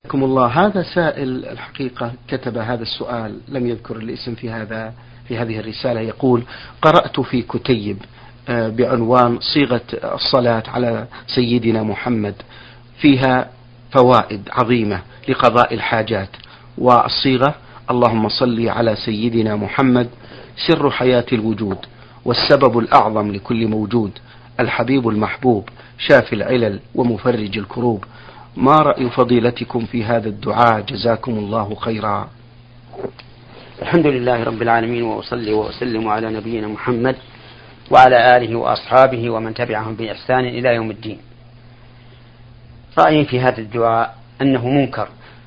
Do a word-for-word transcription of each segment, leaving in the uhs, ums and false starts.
حياكم الله. هذا سائل الحقيقة كتب هذا السؤال، لم يذكر الاسم في هذا في هذه الرسالة. يقول: قرأت في كتيب بعنوان صيغة الصلاة على سيدنا محمد، فيها فوائد عظيمة لقضاء الحاجات، والصيغة: اللهم صل على سيدنا محمد سر حياة الوجود والسبب الأعظم لكل موجود، الحبيب المحبوب شافي العلل ومفرج الكروب. ما رأي فضيلتكم في هذا الدعاء؟ جزاكم الله خيرا. الحمد لله رب العالمين، وأصلي وأسلم على نبينا محمد وعلى آله وأصحابه ومن تبعهم بإحسان إلى يوم الدين. رأيي في هذا الدعاء أنه منكر،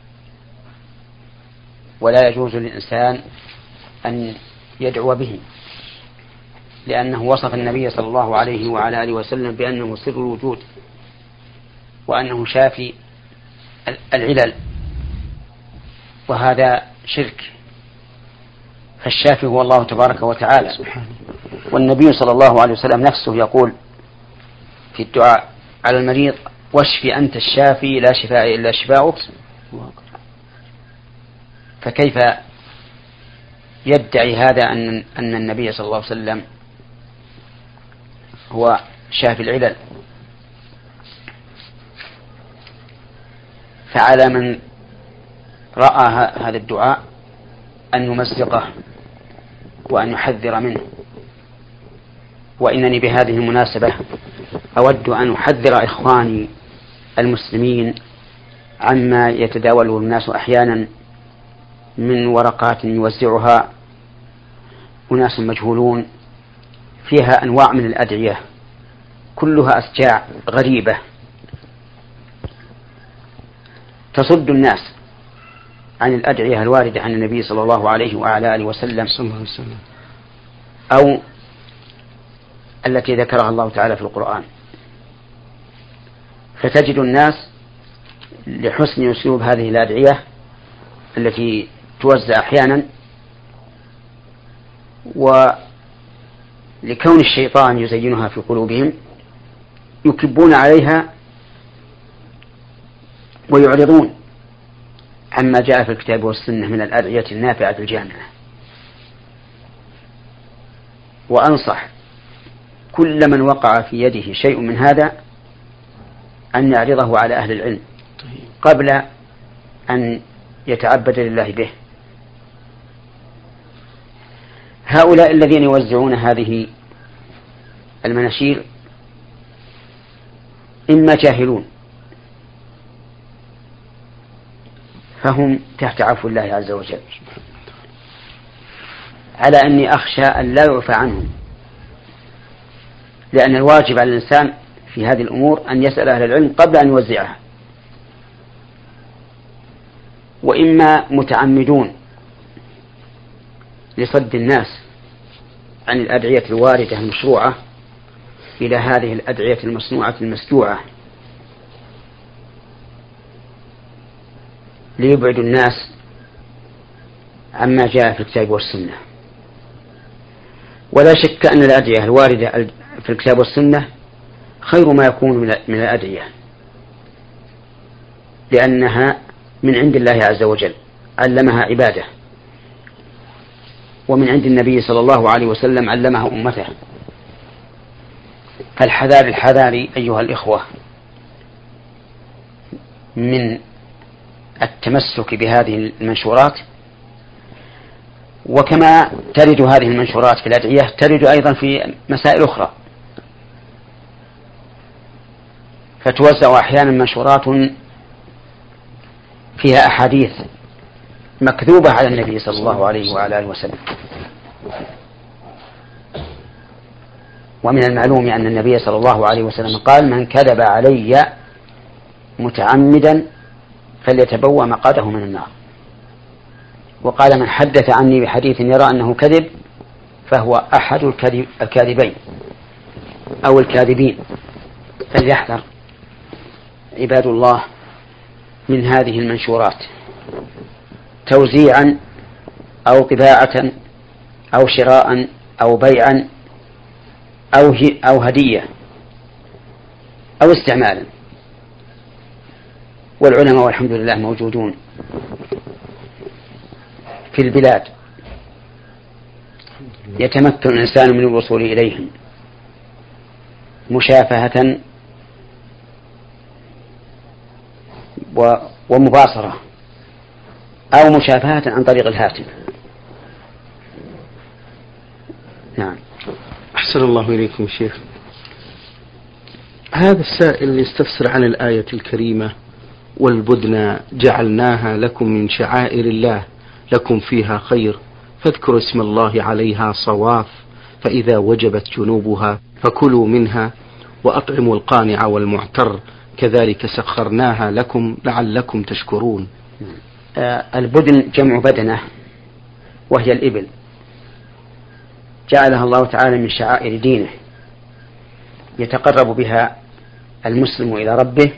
ولا يجوز للإنسان أن يدعو به، لأنه وصف النبي صلى الله عليه وعلى آله وسلم بأنه سر الوجود، وأنه شافي العلل، وهذا شرك. فالشافي هو الله تبارك وتعالى، والنبي صلى الله عليه وسلم نفسه يقول في الدعاء على المريض: واشف أنت الشافي لا شفاء إلا شفاؤك. فكيف يدعي هذا أن أن النبي صلى الله عليه وسلم هو شافي العلل؟ فعلى من رأى هذا الدعاء أن يمزقه وأن يحذر منه. وإنني بهذه المناسبة أود أن أحذر إخواني المسلمين عما يتداوله الناس أحيانا من ورقات يوزعها أناس مجهولون، فيها أنواع من الأدعية كلها أشجاع غريبة تصد الناس عن الأدعية الواردة عن النبي صلى الله عليه وعلى آله وسلم، أو التي ذكرها الله تعالى في القرآن. فتجد الناس لحسن أسلوب هذه الأدعية التي توزع أحيانا، ولكون الشيطان يزينها في قلوبهم، يكبون عليها ويعرضون عما جاء في الكتاب والسنة من الأدعية النافعة الجامعة. وأنصح كل من وقع في يده شيء من هذا أن يعرضه على أهل العلم قبل أن يتعبد لله به. هؤلاء الذين يوزعون هذه المناشير إما جاهلون، فهم تحت عفو الله عز وجل، على أني أخشى أن لا يعفى عنهم، لأن الواجب على الإنسان في هذه الأمور أن يسأل أهل العلم قبل أن يوزعها. وإما متعمدون لصد الناس عن الأدعية الواردة المشروعة إلى هذه الأدعية المصنوعة المسجوعة، ليبعد الناس عما جاء في الكتاب والسنة. ولا شك أن الأدعية الواردة في الكتاب والسنة خير ما يكون من الأدعية، لأنها من عند الله عز وجل، علمها عباده، ومن عند النبي صلى الله عليه وسلم علمها أمته. فالحذار الحذار أيها الإخوة من التمسك بهذه المنشورات. وكما ترد هذه المنشورات في الأدعية ترد أيضا في مسائل أخرى، فتوزع أحيانا منشورات فيها أحاديث مكذوبة على النبي صلى الله عليه وعلى آله وسلم. ومن المعلوم أن النبي صلى الله عليه وسلم قال: من كذب علي متعمدا فليتبوأ مقعده من النار. وقال: من حدث عني بحديث يرى أنه كذب فهو أحد الكاذبين أو الكاذبين. فليحذر عباد الله من هذه المنشورات توزيعا أو طباعة أو شراء أو بيعا أو أو هدية أو استعمالا. والعلماء والحمد لله موجودون في البلاد يتمكن الإنسان من الوصول إليهم مشافهة ومباصرة أو مشافهة عن طريق الهاتف. نعم. أحسن الله إليكم شيخ. هذا السائل يستفسر عن الآية الكريمة: والبدن جعلناها لكم من شعائر الله لكم فيها خير فاذكروا اسم الله عليها صواف فإذا وجبت جنوبها فكلوا منها وأطعموا القانع والمعتر كذلك سخرناها لكم لعلكم تشكرون. البدن جمع بدنة وهي الإبل، جعلها الله تعالى من شعائر دينه يتقرب بها المسلم إلى ربه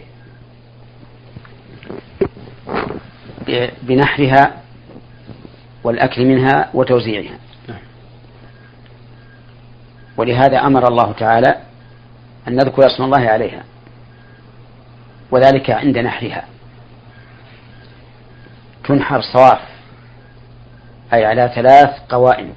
بنحرها والأكل منها وتوزيعها. ولهذا أمر الله تعالى أن نذكر اسم الله عليها، وذلك عند نحرها تنحر صواف أي على ثلاث قوائم،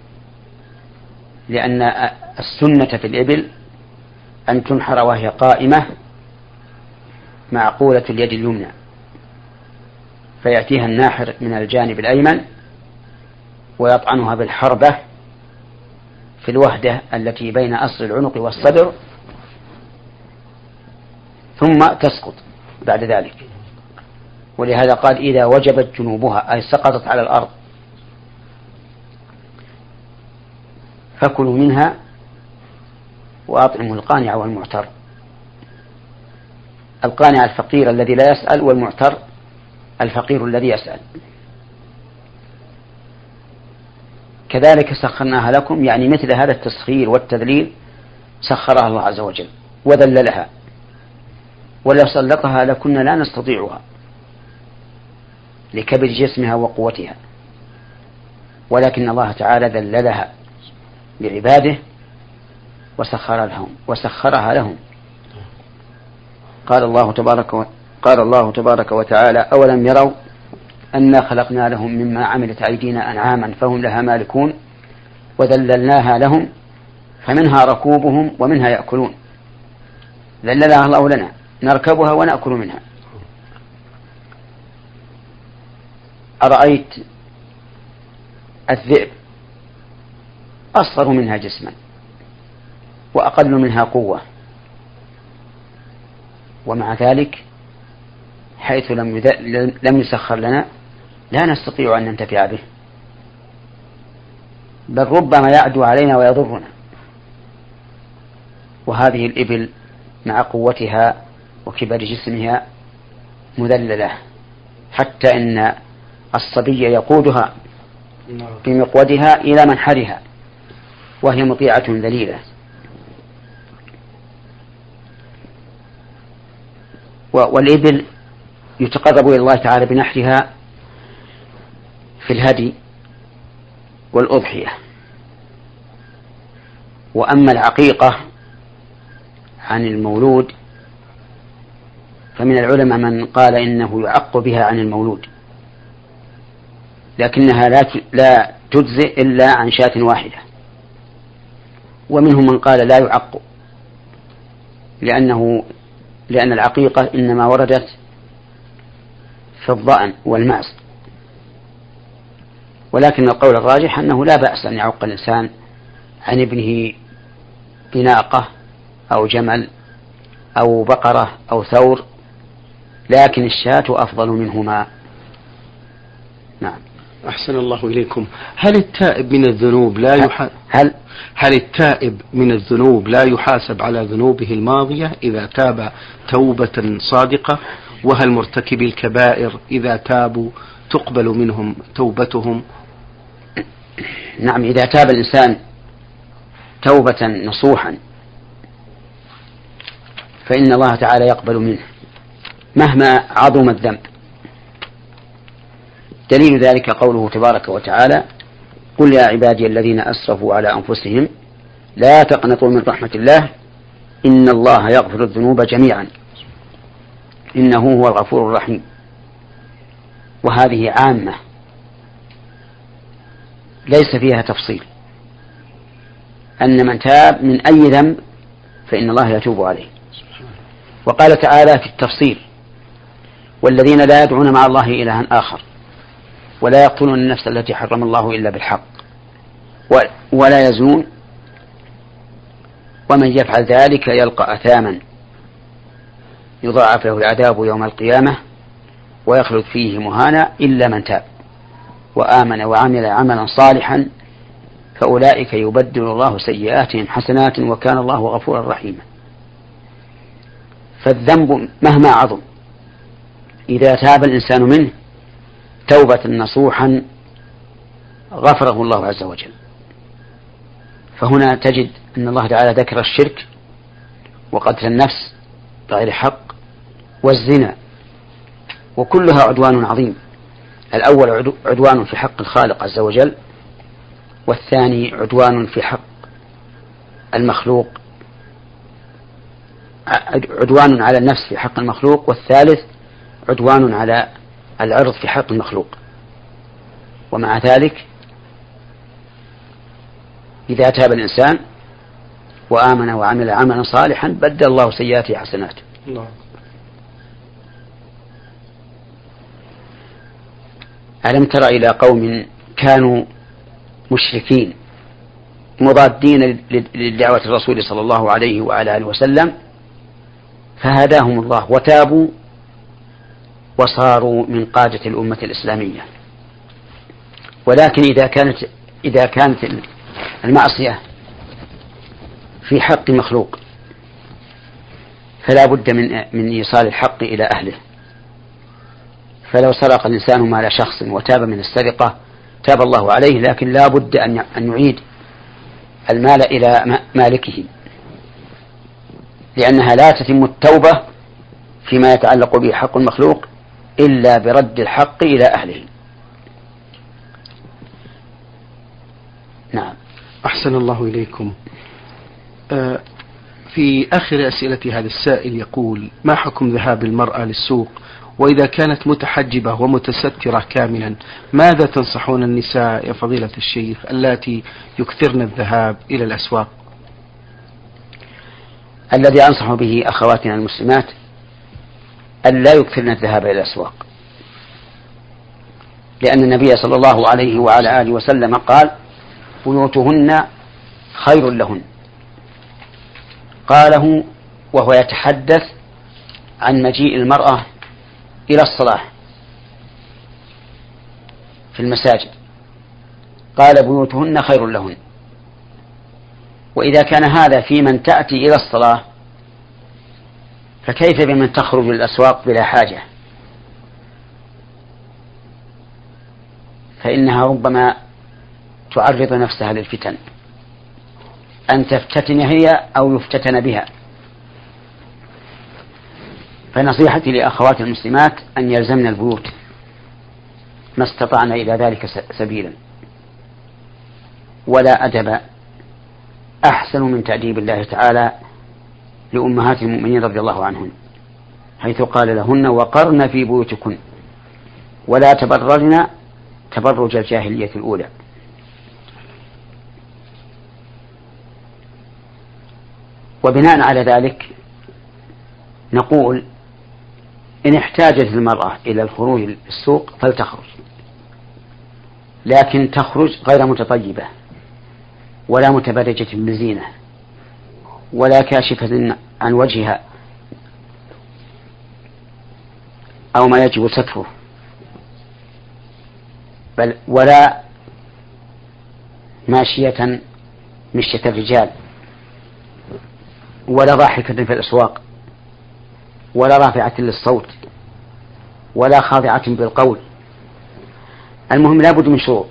لأن السنة في الإبل أن تنحر وهي قائمة معقولة اليد اليمنى، فيأتيها الناحر من الجانب الأيمن ويطعنها بالحربة في الوهدة التي بين أصل العنق والصدر، ثم تسقط بعد ذلك. ولهذا قال إذا وجبت جنوبها أي سقطت على الأرض فكلوا منها وأطعموا القانع والمعتر. القانع الفقير الذي لا يسأل، والمعتر الفقير الذي يسأل. كذلك سخرناها لكم، يعني مثل هذا التسخير والتذليل سخرها الله عز وجل وذللها، ولو سلطها لكنا لا نستطيعها لكبر جسمها وقوتها، ولكن الله تعالى ذللها لعباده وسخر لهم وسخرها لهم. قال الله تبارك و... قال الله تبارك وتعالى: أولم يروا أنا خلقنا لهم مما عملت أيدينا أنعاما فهم لها مالكون وذللناها لهم فمنها ركوبهم ومنها يأكلون. ذللها الله لنا نركبها ونأكل منها. أرأيت الذئب أصغر منها جسما وأقل منها قوة، ومع ذلك حيث لم لم يسخر لنا لا نستطيع أن ننتفع به، بل ربما يعدو علينا ويضرنا. وهذه الإبل مع قوتها وكبر جسمها مذللة، حتى إن الصبي يقودها بمقودها إلى منحرها وهي مطيعة ذليلة. والإبل يتقرب إلى الله تعالى بنحرها في الهدي والأضحية. وأما العقيقة عن المولود فمن العلماء من قال إنه يعق بها عن المولود، لكنها لا لا تجزئ إلا عن شاة واحدة. ومنهم من قال لا يعق، لأنه لأن العقيقة إنما وردت في الضأن والمعز. ولكن القول الراجح أنه لا بأس أن يعق الإنسان عن ابنه بناقة أو جمل أو بقرة أو ثور، لكن الشاة أفضل منهما. نعم. أحسن الله إليكم. هل التائب من الذنوب لا يح... هل هل التائب من الذنوب لا يحاسب على ذنوبه الماضية إذا تاب توبة صادقة؟ وهل مرتكبي الكبائر إذا تابوا تقبل منهم توبتهم؟ نعم، إذا تاب الإنسان توبة نصوحا فإن الله تعالى يقبل منه مهما عظم الذنب. دليل ذلك قوله تبارك وتعالى: قل يا عبادي الذين أسرفوا على أنفسهم لا تقنطوا من رحمة الله إن الله يغفر الذنوب جميعا. إنه هو الغفور الرحيم. وهذه عامة ليس فيها تفصيل، أن من تاب من أي ذنب فإن الله يتوب عليه. وقال تعالى في التفصيل: والذين لا يدعون مع الله إلها آخر ولا يقتلون النفس التي حرم الله إلا بالحق ولا يزنون ومن يفعل ذلك يلقى أثاما يضاعف له العذاب يوم القيامة ويخلد فيه مهانا إلا من تاب وآمن وعمل عملا صالحا فأولئك يبدل الله سيئاتهم حسنات وكان الله غفورا رحيما. فالذنب مهما عظم إذا تاب الإنسان منه توبة نصوحا غفره الله عز وجل. فهنا تجد أن الله تعالى ذكر الشرك وقتل النفس بغير حق والزنا، وكلها عدوان عظيم. الأول عدوان في حق الخالق عز وجل، والثاني عدوان في حق المخلوق، عدوان على النفس في حق المخلوق، والثالث عدوان على العرض في حق المخلوق. ومع ذلك إذا تاب الإنسان وآمن وعمل عملا صالحا بدل الله سيئاته حسنات. الله. ألم تر إلى قوم كانوا مشركين مضادين لدعوة الرسول صلى الله عليه وعلى آله وسلم فهداهم الله وتابوا وصاروا من قادة الأمة الإسلامية. ولكن إذا كانت إذا كانت المعصية في حق مخلوق فلا بد من من إيصال الحق إلى أهله. فلو سرق الإنسان مال شخص وتاب من السرقة تاب الله عليه، لكن لا بد أن يعيد المال إلى مالكه، لأنها لا تتم التوبة فيما يتعلق به حق المخلوق إلا برد الحق إلى أهله. نعم. أحسن الله إليكم. في آخر أسئلة هذا السائل يقول: ما حكم ذهاب المرأة للسوق وإذا كانت متحجبة ومتسترة كاملا؟ ماذا تنصحون النساء يا فضيلة الشيخ اللاتي يكثرن الذهاب إلى الأسواق؟ الذي أنصح به أخواتنا المسلمات أن لا يكثرن الذهاب إلى الأسواق، لأن النبي صلى الله عليه وعلى آله وسلم قال: بيوتهن خير لهن. قاله وهو يتحدث عن مجيء المرأة إلى الصلاة في المساجد، قال: بيوتهن خير لهن. وإذا كان هذا في من تأتي إلى الصلاة فكيف بمن تخرج للأسواق بلا حاجة؟ فإنها ربما تعرض نفسها للفتن، أن تفتتن هي أو يفتتن بها. فنصيحتي لأخوات المسلمات أن يلزمن البيوت ما استطعن إلى ذلك سبيلا. ولا أدب أحسن من تأديب الله تعالى لأمهات المؤمنين رضي الله عنهن، حيث قال لهن: وقرن في بيوتكن ولا تبرجن تبرج الجاهلية الأولى. وبناء على ذلك نقول: إن احتاجت المرأة إلى الخروج للسوق فلتخرج، لكن تخرج غير متطيبة ولا متبرجة بزينة ولا كاشفة عن وجهها أو ما يجب ستره، بل ولا ماشية مشية الرجال، ولا ضاحكة في الأسواق، ولا رافعة للصوت، ولا خاضعة بالقول. المهم لا بد من شروط.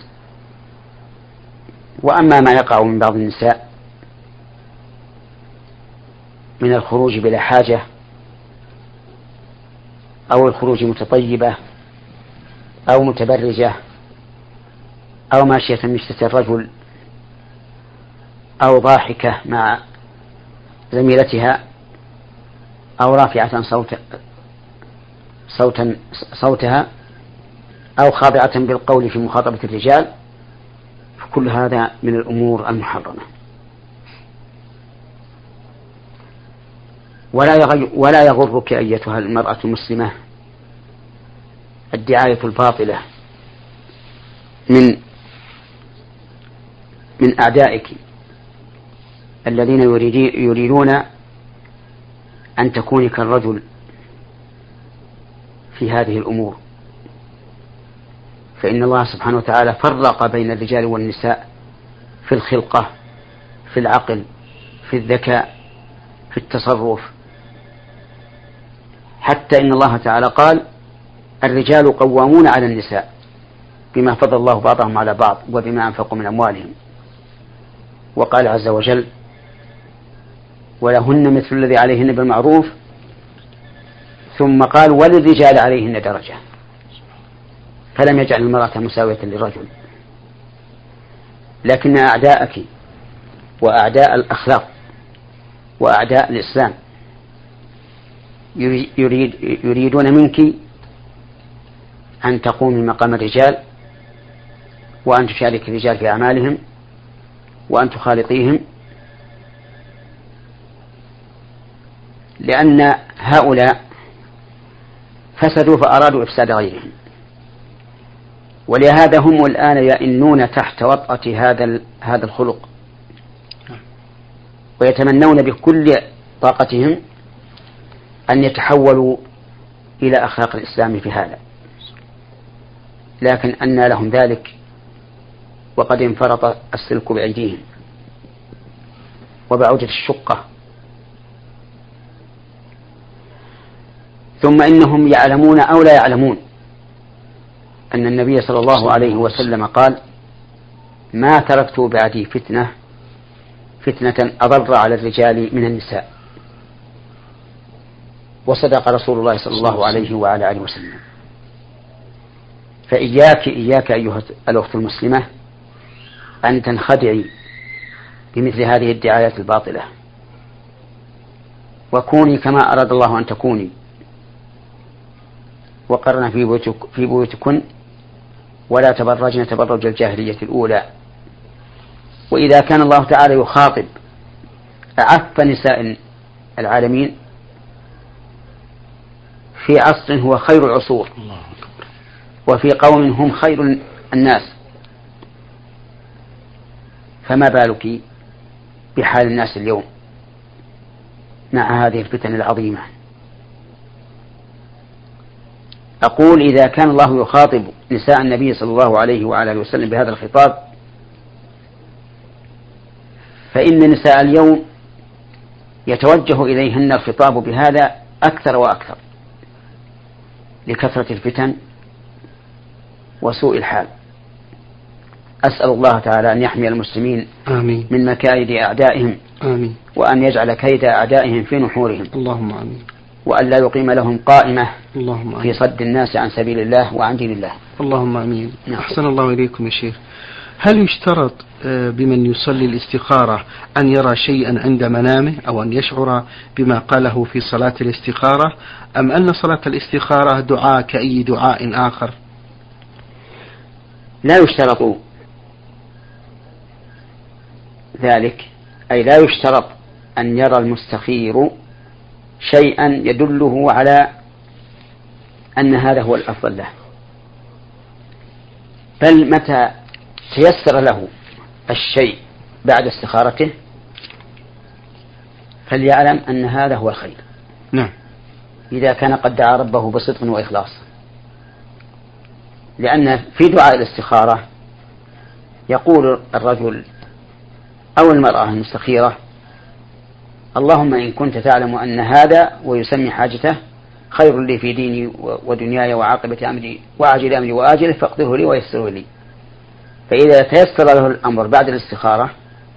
وأما ما يقع من بعض النساء من الخروج بلا حاجة أو الخروج متطيبة أو متبرجة أو ماشية مشية الرجل أو ضاحكة مع زميلتها أو رافعة صوت صوتا صوتها أو خاضعة بالقول في مخاطبة الرجال، فكل هذا من الأمور المحرمة. ولا ولا يغرك أيتها المرأة المسلمة الدعاية الباطلة من من أعدائك الذين يريدون أن تكوني كالرجل في هذه الأمور، فإن الله سبحانه وتعالى فرق بين الرجال والنساء في الخلقة، في العقل، في الذكاء، في التصرف، حتى إن الله تعالى قال الرجال قوامون على النساء بما فضل الله بعضهم على بعض وبما أنفقوا من أموالهم. وقال عز وجل ولهن مثل الذي عليهن بالمعروف، ثم قال وللرجال عليهن درجة، فلم يجعل المرأة مساوية للرجل. لكن أعداءك وأعداء الأخلاق وأعداء الإسلام يريد يريدون منك أن تقومي مقام الرجال، وأن تشارك الرجال في أعمالهم، وأن تخالطيهم، لأن هؤلاء فسدوا فأرادوا إفساد غيرهم، ولهذا هم الآن يئنون تحت وطأة هذا هذا الخلق، ويتمنون بكل طاقتهم أن يتحولوا إلى أخلاق الإسلام في هذا، لكن أنى لهم ذلك وقد انفرط السلك بأيديهم وبعودة الشقة. ثم إنهم يعلمون أو لا يعلمون أن النبي صلى الله عليه وسلم قال ما تركت بعدي فتنة فتنة أضر على الرجال من النساء، وصدق رسول الله صلى الله عليه وعلى آله وسلم. فإياك إياك أيها الأخت المسلمة أن تنخدعي بمثل هذه الدعايات الباطلة، وكوني كما أراد الله أن تكوني، وقرن في بيوتك في بيوتكن ولا تبرجن تبرج الجاهلية الأولى. وإذا كان الله تعالى يخاطب أعف نساء العالمين في عصر هو خير العصور وفي قوم هم خير الناس، فما بالك بحال الناس اليوم مع هذه الفتن العظيمة؟ أقول إذا كان الله يخاطب نساء النبي صلى الله عليه وعلى آله وسلم بهذا الخطاب، فإن نساء اليوم يتوجه إليهن الخطاب بهذا أكثر وأكثر لكثرة الفتن وسوء الحال. أسأل الله تعالى أن يحمي المسلمين آمين. من مكائد أعدائهم، آمين. وأن يجعل كيد أعدائهم في نحورهم، اللهم آمين. وأن لا يقيم لهم قائمة اللهم آمين. في صد الناس عن سبيل الله وعن دين الله. اللهم آمين. نعم. أحسن الله إليكم يا شيخ. هل يشترط بمن يصلي الاستخارة أن يرى شيئا عند منامه أو أن يشعر بما قاله في صلاة الاستخارة، أم أن صلاة الاستخارة دعاء كأي دعاء آخر؟ لا يشترط ذلك، أي لا يشترط أن يرى المستخير شيئا يدله على أن هذا هو الأفضل له، بل متى تيسر له الشيء بعد استخارته فليعلم أن هذا هو الخير. نعم. إذا كان قد دعا ربه بصدق وإخلاص، لأن في دعاء الاستخارة يقول الرجل أو المرأة المستخيرة اللهم إن كنت تعلم أن هذا ويسمي حاجته خير لي في ديني ودنياي وعاقبة أمري وعاجل أمري وآجله فاقدره لي ويسره لي. فإذا تيسر له الأمر بعد الاستخارة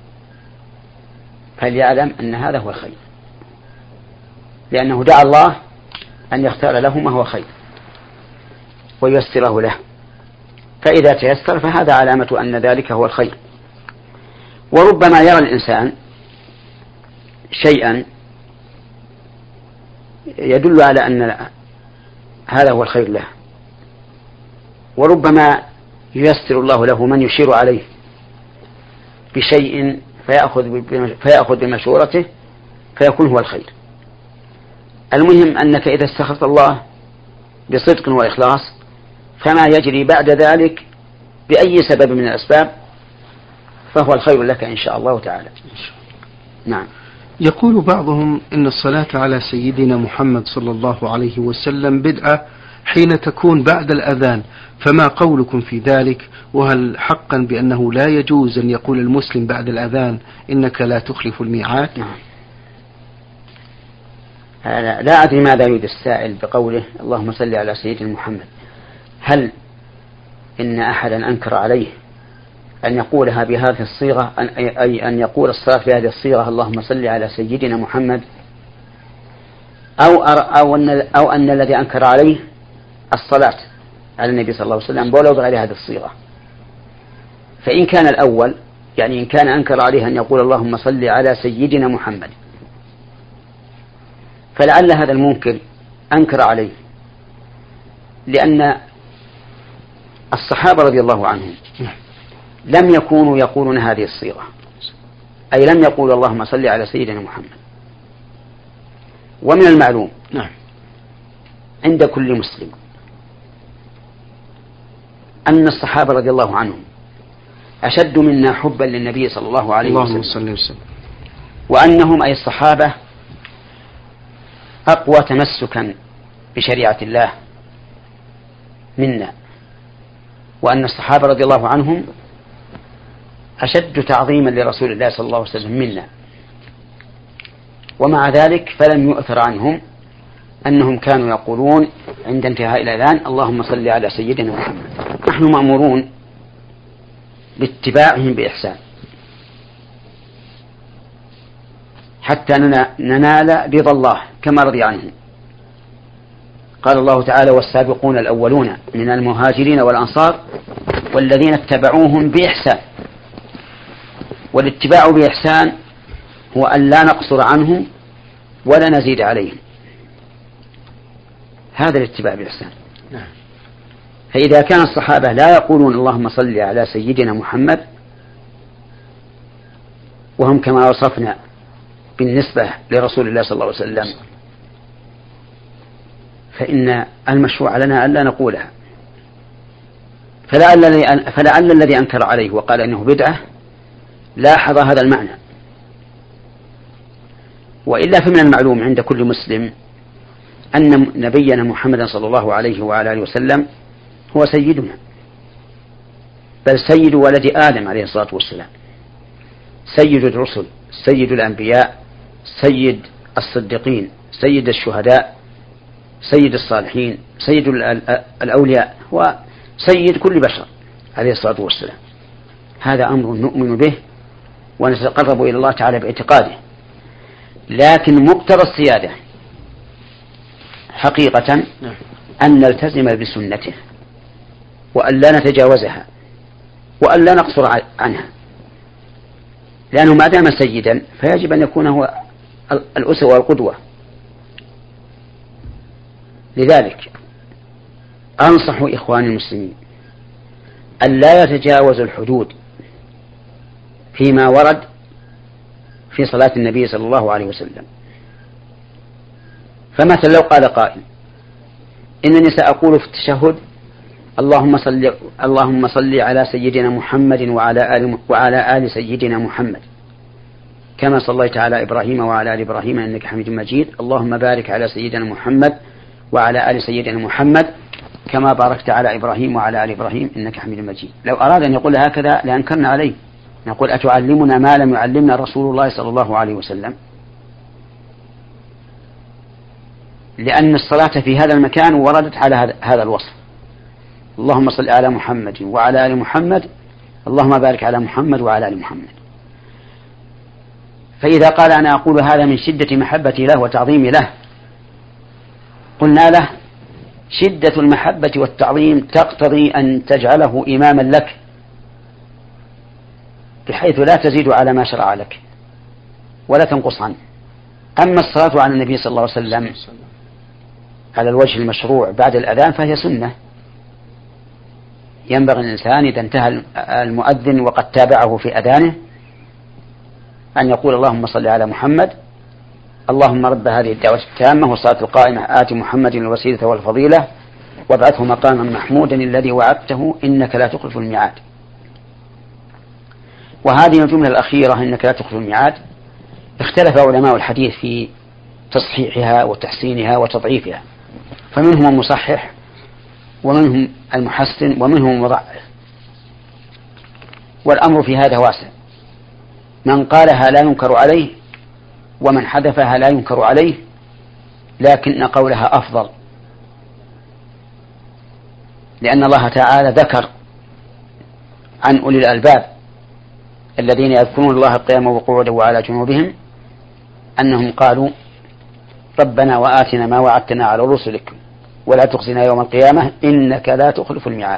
فليعلم أن هذا هو الخير، لأنه دعا الله أن يختار له ما هو خير وييسره له، فإذا تيسر فهذا علامة أن ذلك هو الخير. وربما يرى الإنسان شيئا يدل على أن هذا هو الخير له. وربما ييسر الله له من يشير عليه بشيء فيأخذ فيأخذ بمشورته فيكون هو الخير. المهم أنك إذا استخرت الله بصدق وإخلاص فما يجري بعد ذلك بأي سبب من الأسباب فهو الخير لك إن شاء الله تعالى. نعم. يقول بعضهم إن الصلاة على سيدنا محمد صلى الله عليه وسلم بدعة حين تكون بعد الأذان، فما قولكم في ذلك؟ وهل حقا بأنه لا يجوز أن يقول المسلم بعد الأذان إنك لا تخلف الميعاد؟ نعم. لا أدري ماذا يريد السائل بقوله اللهم صل على سيدنا محمد. هل إن أحدا أنكر عليه أن يقولها بهذه الصيغة، أي أن يقول الصلاة بهذه الصيغة اللهم صل على سيدنا محمد، أو أو أن أو أن الذي أنكر عليه الصلاة على النبي صلى الله عليه وسلم ولو بغير هذه الصيغة؟ فإن كان الأول يعني إن كان أنكر عليه أن يقول اللهم صل على سيدنا محمد، فلعل هذا المنكر أنكر عليه لأن الصحابة رضي الله عنهم لم يكونوا يقولون هذه الصيغة، أي لم يقولوا اللهم صل على سيدنا محمد. ومن المعلوم نعم عند كل مسلم أن الصحابة رضي الله عنهم أشد منا حبا للنبي صلى الله عليه وسلم، وأنهم أي الصحابة أقوى تمسكا بشريعة الله منا، وأن الصحابة رضي الله عنهم أشد تعظيما لرسول الله صلى الله عليه وسلم منا. ومع ذلك فلم يؤثر عنهم أنهم كانوا يقولون عند انتهاء الأذان اللهم صل على سيدنا محمد. نحن مأمورون باتباعهم بإحسان حتى ننال رضا الله كما رضي عنهم. قال الله تعالى والسابقون الأولون من المهاجرين والأنصار والذين اتبعوهم بإحسان. والاتباع بإحسان هو أن لا نقصر عنهم ولا نزيد عليهم، هذا الاتباع بإحسان. فإذا كان الصحابة لا يقولون اللهم صل على سيدنا محمد وهم كما وصفنا بالنسبة لرسول الله صلى الله عليه وسلم، فإن المشروع لنا ألا نقولها. فلعل, فلعل الذي أنكر عليه وقال إنه بدعة لاحظ هذا المعنى، وإلا فمن المعلوم عند كل مسلم أن نبينا محمد صلى الله عليه وعلى آله وسلم هو سيدنا، بل سيد ولد آدم عليه الصلاة والسلام، سيد الرسل، سيد الأنبياء، سيد الصديقين، سيد الشهداء، سيد الصالحين، سيد الأولياء، وسيد كل بشر عليه الصلاة والسلام. هذا أمر نؤمن به ونتقرب إلى الله تعالى باعتقاده، لكن مقتضى السيادة حقيقة أن نلتزم بسنته وأن لا نتجاوزها وأن لا نقصر عنها، لأنه ما دام سيدا فيجب أن يكون هو الأسوة والقدوة. لذلك أنصح إخواني المسلمين أن لا يتجاوزوا الحدود فيما ورد في صلاة النبي صلى الله عليه وسلم. فمثلا لو قال قائل إنني سأقول في التشهد اللهم صل اللهم صل على سيدنا محمد وعلى آل وعلى آل سيدنا محمد كما صليت على إبراهيم وعلى آل إبراهيم إنك حميد مجيد، اللهم بارك على سيدنا محمد وعلى آل سيدنا محمد كما باركت على إبراهيم وعلى آل إبراهيم إنك حميد مجيد. لو أراد أن يقول هكذا لأنكرنا عليه، نقول أتعلمنا ما لم يعلمنا رسول الله صلى الله عليه وسلم؟ لأن الصلاة في هذا المكان وردت على هذا الوصف، اللهم صل على محمد وعلى آل محمد اللهم بارك على محمد وعلى آل محمد. فإذا قال أنا أقول هذا من شدة محبتي له وتعظيمي له، قلنا له شدة المحبة والتعظيم تقتضي أن تجعله إماما لك بحيث لا تزيد على ما شرع لك ولا تنقص عنه. أما الصلاة على النبي صلى الله عليه وسلم على الوجه المشروع بعد الأذان فهي سنة. ينبغي الإنسان إذا انتهى المؤذن وقد تابعه في أذانه أن يقول اللهم صل على محمد، اللهم رب هذه الدعوة التامة والصلاة القائمة آت محمد الوسيلة والفضيلة وابعثه مقاما محمودا الذي وعدته إنك لا تخلف الميعاد. وهذه الجملة الأخيرة إنك لا تخلف الميعاد اختلف علماء الحديث في تصحيحها وتحسينها وتضعيفها، فمنهم المصحح ومنهم المحسن ومنهم المضعف، والأمر في هذا واسع. من قالها لا ينكر عليه ومن حذفها لا ينكر عليه، لكن قولها أفضل، لأن الله تعالى ذكر عن أولي الألباب الذين يذكرون الله قياما وقعودا وعلى جنوبهم أنهم قالوا ربنا وآتنا ما وعدتنا على رسلك ولا تخزنا يوم القيامة إنك لا تخلف الميعاد.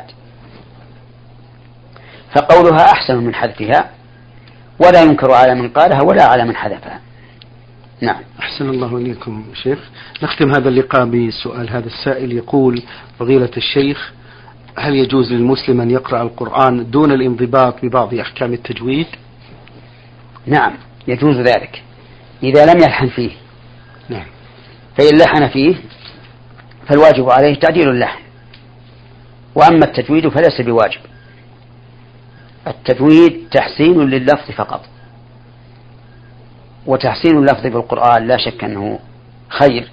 فقولها أحسن من حذفها، ولا ينكر على من قالها ولا على من حذفها. نعم. أحسن الله إليكم شيخ. نختم هذا اللقاء بسؤال هذا السائل يقول: فضيلة الشيخ، هل يجوز للمسلم أن يقرأ القرآن دون الانضباط ببعض أحكام التجويد؟ نعم يجوز ذلك إذا لم يلحن فيه. نعم. فإن لحن فيه فالواجب عليه تعديل اللحن، وأما التجويد فليس بواجب. التجويد تحسين لللفظ فقط، وتحسين اللفظ بالقرآن لا شك أنه خير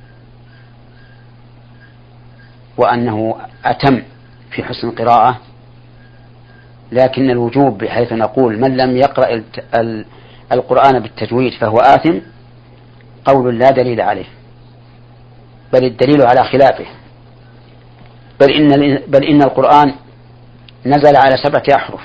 وأنه أتم في حسن القراءة، لكن الوجوب بحيث نقول من لم يقرأ القرآن بالتجويد فهو آثم قول لا دليل عليه، بل الدليل على خلافه. بل إن, بل إن القرآن نزل على سبعة أحرف،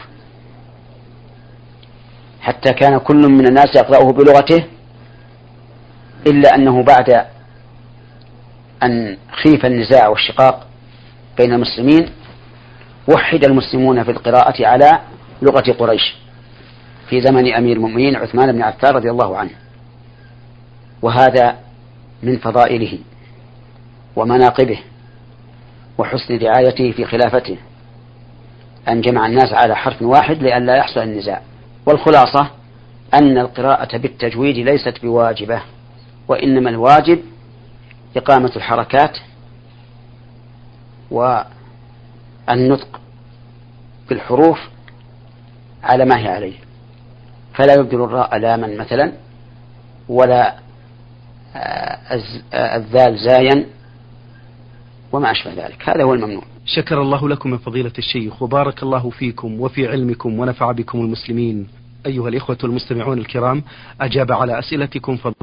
حتى كان كل من الناس يقرأه بلغته، إلا أنه بعد أن خيف النزاع والشقاق بين المسلمين وحد المسلمون في القراءة على لغة قريش في زمن أمير المؤمنين عثمان بن عفان رضي الله عنه. وهذا من فضائله ومناقبه وحسن رعايته في خلافته أن جمع الناس على حرف واحد لئلا يحصل النزاع. والخلاصة أن القراءة بالتجويد ليست بواجبة، وإنما الواجب إقامة الحركات والنطق بالحروف على ما هي عليه، فلا يبدل الراء لاما مثلا، ولا الذال زايا وما أشبه ذلك. هذا هو الممنوع. شكر الله لكم من فضيلة الشيخ، وبارك الله فيكم وفي علمكم ونفع بكم المسلمين. أيها الإخوة المستمعون الكرام، أجاب على أسئلتكم فضل